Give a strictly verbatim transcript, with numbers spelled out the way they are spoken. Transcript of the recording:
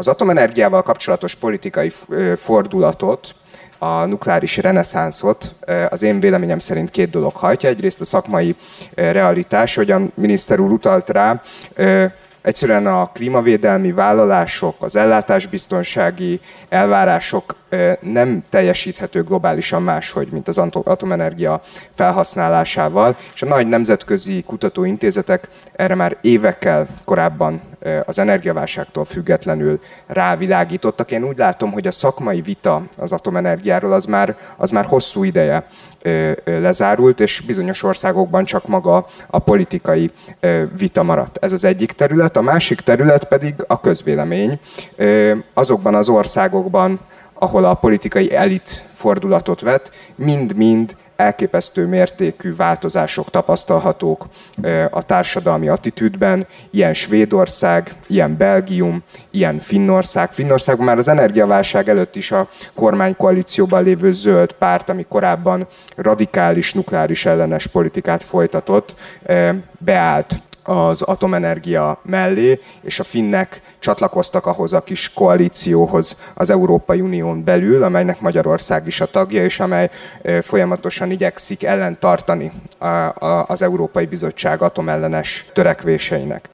Az atomenergiával kapcsolatos politikai fordulatot, a nukleáris reneszánszot az én véleményem szerint két dolog hajtja. Egyrészt a szakmai realitás, hogyan miniszter úr utalt rá, egyszerűen a klímavédelmi vállalások, az ellátásbiztonsági elvárások nem teljesíthető globálisan máshogy, mint az atomenergia felhasználásával, és a nagy nemzetközi kutatóintézetek erre már évekkel korábban az energiaválságtól függetlenül rávilágítottak. Én úgy látom, hogy a szakmai vita az atomenergiáról az már, az már hosszú ideje lezárult, és bizonyos országokban csak maga a politikai vita maradt. Ez az egyik terület. A másik terület pedig a közvélemény. Azokban az országokban, ahol a politikai elit fordulatot vett, mind-mind elképesztő mértékű változások tapasztalhatók a társadalmi attitűdben, ilyen Svédország, ilyen Belgium, ilyen Finnország. Finnországban már az energiaválság előtt is a kormánykoalícióban lévő zöld párt, ami korábban radikális nukleáris ellenes politikát folytatott, beállt az atomenergia mellé, és a finnek csatlakoztak ahhoz a kis koalícióhoz az Európai Unión belül, amelynek Magyarország is a tagja, és amely folyamatosan igyekszik ellentartani az Európai Bizottság atomellenes törekvéseinek.